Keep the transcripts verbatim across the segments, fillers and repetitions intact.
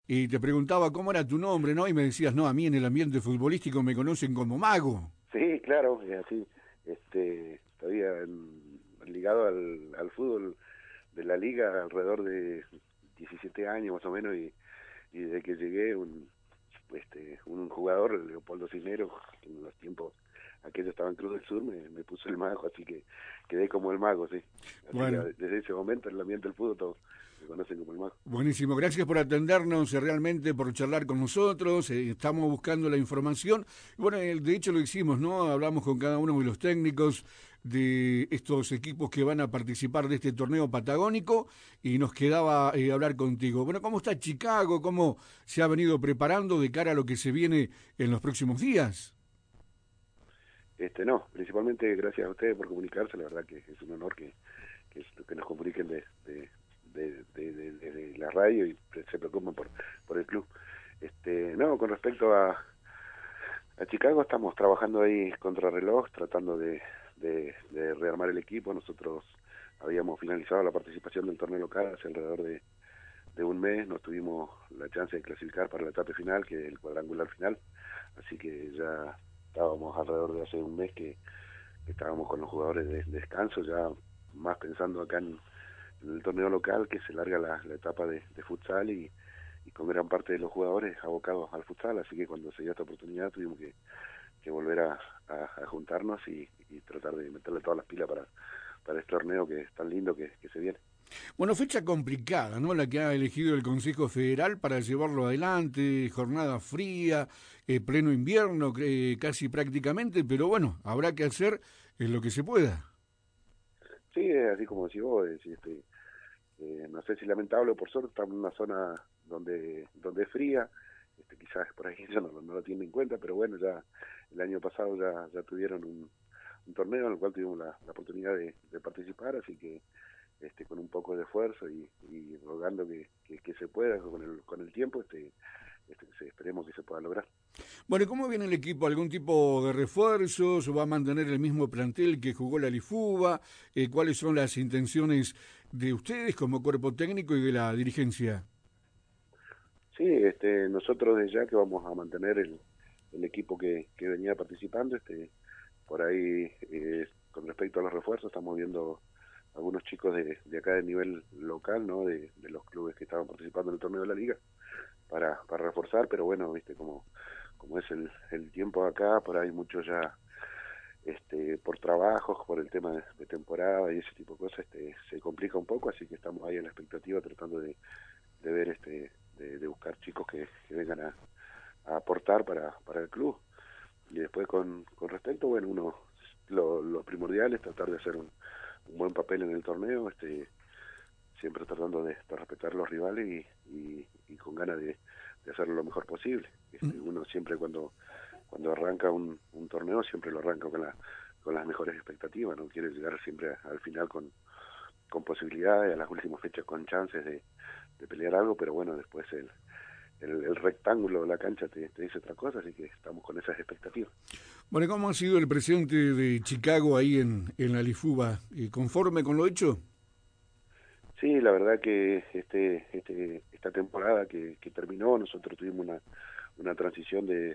y te preguntaba cómo era tu nombre, ¿no? Y me decías, no, a mí en el ambiente futbolístico me conocen como Mago. Sí, claro, es así. Este, todavía en- ligado al, al fútbol de la liga alrededor de diecisiete años más o menos y, y desde que llegué un este un jugador, Leopoldo Cisneros, que en los tiempos aquellos estaba en Cruz del Sur, me, me puso el mago, así que quedé como el mago, sí. Así que Bueno, desde ese momento en el ambiente del fútbol todos me conocen como el mago. buenísimo, gracias por atendernos, eh, realmente por charlar con nosotros, eh, estamos buscando la información. Bueno, eh, de hecho lo hicimos, ¿no? Hablamos con cada uno de los técnicos de estos equipos que van a participar de este torneo patagónico y nos quedaba eh, hablar contigo. Bueno, ¿cómo está Chicago? ¿Cómo se ha venido preparando de cara a lo que se viene en los próximos días? Este, no, principalmente gracias a ustedes por comunicarse, la verdad que es un honor que, que, que nos comuniquen de, de, de, de, de, de- de la radio y se preocupen por, por el club. Este, no, con respecto a, a Chicago, estamos trabajando ahí contra reloj, tratando de, de, de rearmar el equipo. Nosotros habíamos finalizado la participación del torneo local hace alrededor de, de un mes, no tuvimos la chance de clasificar para la etapa final, que es el cuadrangular final, así que ya estábamos alrededor de hace un mes que estábamos con los jugadores de, de descanso, ya más pensando acá en, en el torneo local, que se larga la, la etapa de, de futsal y, y con gran parte de los jugadores abocados al futsal, así que cuando se dio esta oportunidad tuvimos que, que volver a, a, a juntarnos y, y tratar de meterle todas las pilas para, para este torneo que es tan lindo que, que se viene. Bueno, fecha complicada, ¿no? La que ha elegido el Consejo Federal para llevarlo adelante, jornada fría, eh, pleno invierno, eh, casi prácticamente, pero bueno, habrá que hacer eh, lo que se pueda. Sí, es así como decís vos, es, este, eh, no sé si lamentable o por suerte estamos en una zona donde donde es fría, este, quizás por ahí ya no, no lo tienen en cuenta, pero bueno, ya el año pasado ya, ya tuvieron un, un torneo en el cual tuvimos la, la oportunidad de, de participar, así que este con un poco de esfuerzo y, y rogando que, que, que se pueda con el, con el tiempo, este, este, se- esperemos que se pueda lograr. Bueno, ¿y cómo viene el equipo? ¿Algún tipo de refuerzos? ¿O va a mantener el mismo plantel que jugó la Lifuba? Eh, ¿Cuáles son las intenciones de ustedes como cuerpo técnico y de la dirigencia? Sí, este, nosotros desde ya que vamos a mantener el, el equipo que, que venía participando, este, por ahí eh, con respecto a los refuerzos estamos viendo algunos chicos de, de acá de nivel local, ¿no? De, de los clubes que estaban participando en el torneo de la liga para, para reforzar, pero bueno, viste como, como es el, el tiempo acá, por ahí muchos ya este por trabajos, por el tema de, de temporada y ese tipo de cosas, este se complica un poco, así que estamos ahí en la expectativa tratando de, de ver este de, de buscar chicos que, que vengan a, a aportar para, para el club. Y después con, con respecto, bueno, uno lo, lo primordial es tratar de hacer un, un buen papel en el torneo, este siempre tratando de, de respetar a los rivales y, y, y con ganas de, de hacerlo lo mejor posible. Este, uno siempre cuando cuando arranca un, un torneo siempre lo arranca con la con las mejores expectativas, no quiere llegar siempre a, al final con, con posibilidades, a las últimas fechas con chances de, de pelear algo, pero bueno, después el, el, el rectángulo de la cancha te, te dice otra cosa, así que estamos con esas expectativas. Bueno, ¿cómo ha sido el presidente de Chicago ahí en, en la Lifuba? Eh, ¿Conforme con lo hecho? Sí, la verdad que este, este, esta temporada que, que terminó, nosotros tuvimos una, una transición de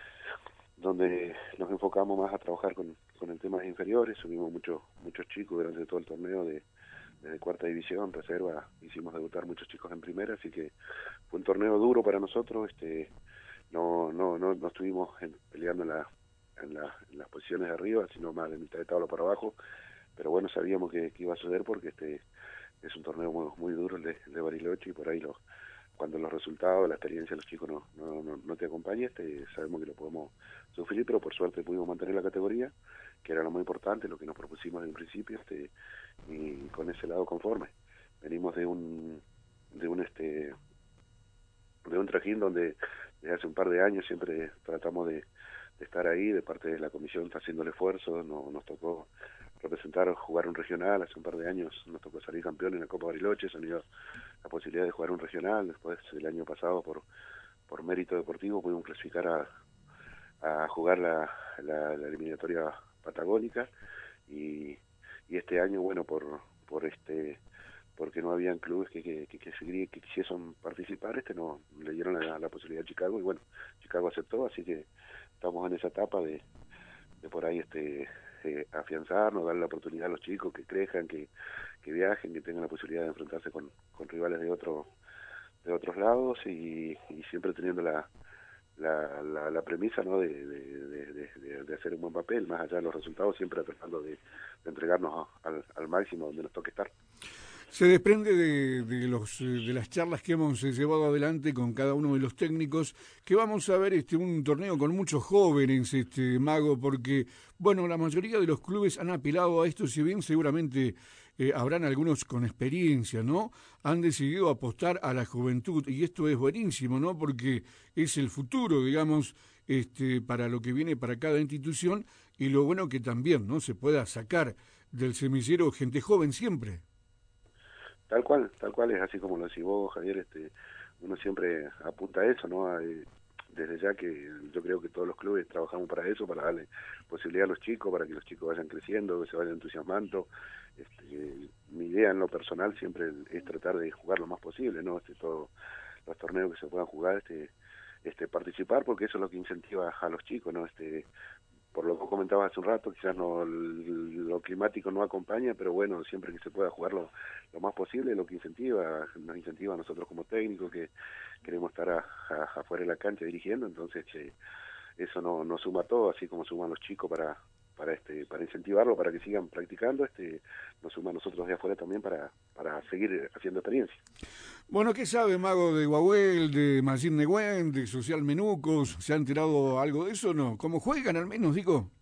donde nos enfocamos más a trabajar con, con el tema de inferiores, subimos muchos muchos chicos durante todo el torneo de desde cuarta división, reserva, hicimos debutar muchos chicos en primera, así que fue un torneo duro para nosotros, este no no no, no estuvimos en, peleando en, la, en, la, en las posiciones de arriba, sino más de mitad de tabla para abajo, pero bueno, sabíamos que, que iba a suceder porque este es un torneo muy, muy duro el de, el de Bariloche y por ahí los cuando los resultados, la experiencia de los chicos no, no, no, no te acompaña, este, sabemos que lo podemos sufrir, pero por suerte pudimos mantener la categoría, que era lo muy importante, lo que nos propusimos en principio, este, y con ese lado conforme. Venimos de un de un este de un trajín donde desde hace un par de años siempre tratamos de, de estar ahí, de parte de la comisión está haciendo el esfuerzo, no, nos tocó representar, jugar un regional, hace un par de años nos tocó salir campeón en la Copa Bariloche, se nos dio la posibilidad de jugar un regional, después el año pasado por, por mérito deportivo pudimos clasificar a, a jugar la, la, la eliminatoria patagónica y, y este año, bueno, por, por este porque no habían clubes que que, que, que, que, que quisiesen participar, este no le dieron la, la posibilidad a Chicago, y bueno, Chicago aceptó, así que estamos en esa etapa de, de por ahí este eh, afianzarnos, darle la oportunidad a los chicos que crezcan, que, que viajen, que tengan la posibilidad de enfrentarse con, con rivales de otro de otros lados, y, y siempre teniendo la La, la, la premisa, ¿no?, de, de, de, de, de hacer un buen papel, más allá de los resultados, siempre tratando de, de entregarnos a, al, al máximo donde nos toque estar. Se desprende de, de, los, de las charlas que hemos llevado adelante con cada uno de los técnicos, que vamos a ver este un torneo con muchos jóvenes, este Mago, porque, bueno, la mayoría de los clubes han apelado a esto, si bien seguramente eh, habrán algunos con experiencia, ¿no? Han decidido apostar a la juventud, y esto es buenísimo, ¿no? Porque es el futuro, digamos, este para lo que viene para cada institución, y lo bueno que también, ¿no?, se pueda sacar del semillero gente joven siempre. Tal cual, tal cual, es así como lo decís vos, Javier, este, uno siempre apunta a eso, ¿no? A, eh, desde ya que yo creo que todos los clubes trabajamos para eso, para darle posibilidad a los chicos, para que los chicos vayan creciendo, que se vayan entusiasmando. Este, mi idea en lo personal siempre es tratar de jugar lo más posible, ¿no? Este, todos los torneos que se puedan jugar, este, este, participar, porque eso es lo que incentiva a los chicos, ¿no? Este, por lo que comentabas hace un rato, quizás no lo climático no acompaña, pero bueno, siempre que se pueda jugar lo, lo más posible, lo que incentiva, nos incentiva a nosotros como técnicos, que queremos estar a, a, afuera de la cancha dirigiendo, entonces eh, eso no, no suma todo, así como suman los chicos para para este para incentivarlo, para que sigan practicando, este nos suma a nosotros de afuera también para para seguir haciendo experiencia. Bueno, ¿qué sabe, Mago, de Guahuel, de Magín Negüen, de Social Menucos? ¿Se ha enterado algo de eso o no? ¿Cómo juegan al menos, digo?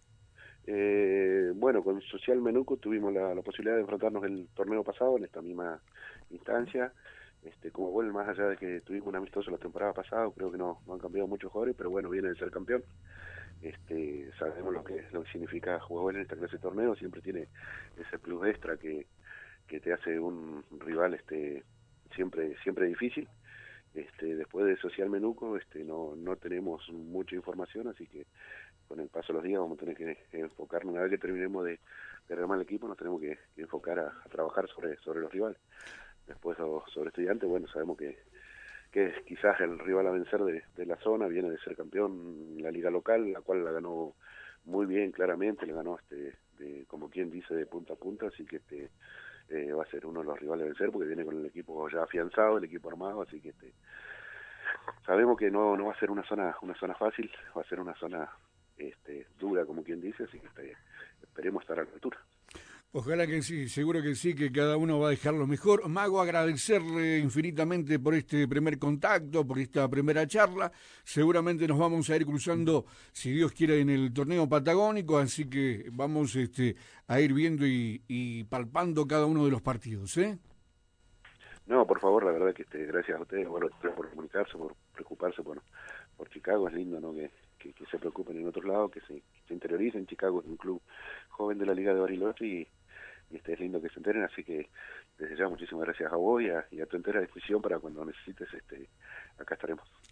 Eh, bueno, con Social Menuco tuvimos la, la posibilidad de enfrentarnos el torneo pasado en esta misma instancia. Este, como bueno, más allá de que tuvimos un amistoso la temporada pasada, creo que no, no han cambiado muchos jugadores, pero bueno, viene de ser campeón. Este, sabemos lo que lo que significa jugar en esta clase de torneo, siempre tiene ese plus extra que, que te hace un rival este siempre siempre difícil. Este, después de Social Menuco este, no, no tenemos mucha información, así que con el paso de los días vamos a tener que enfocarnos, una vez que terminemos de, de armar el equipo, nos tenemos que, que enfocar a, a trabajar sobre sobre los rivales. Después sobre Estudiantes, bueno, sabemos que, que es quizás el rival a vencer de, de la zona, viene de ser campeón en la liga local, la cual la ganó muy bien, claramente, le ganó este de, como quien dice, de punta a punta, así que este eh, va a ser uno de los rivales a vencer, porque viene con el equipo ya afianzado, el equipo armado, así que este sabemos que no no va a ser una zona una zona fácil, va a ser una zona este dura, como quien dice, así que este, esperemos estar a la altura. Ojalá que sí, seguro que sí, que cada uno va a dejar lo mejor. Mago, agradecerle infinitamente por este primer contacto, por esta primera charla. Seguramente nos vamos a ir cruzando, si Dios quiere, en el torneo patagónico, así que vamos este, a ir viendo y, y palpando cada uno de los partidos, ¿eh? No, por favor, la verdad que este, gracias a ustedes bueno, por comunicarse, por preocuparse por, por Chicago. Es lindo, ¿no?, que, que, que se preocupen en otros lados, que se, que se interioricen. Chicago es un club joven de la Liga de Bariloche, y, y este es lindo que se enteren, así que desde ya muchísimas gracias a vos y a, y a tu entera disposición para cuando necesites, este acá estaremos.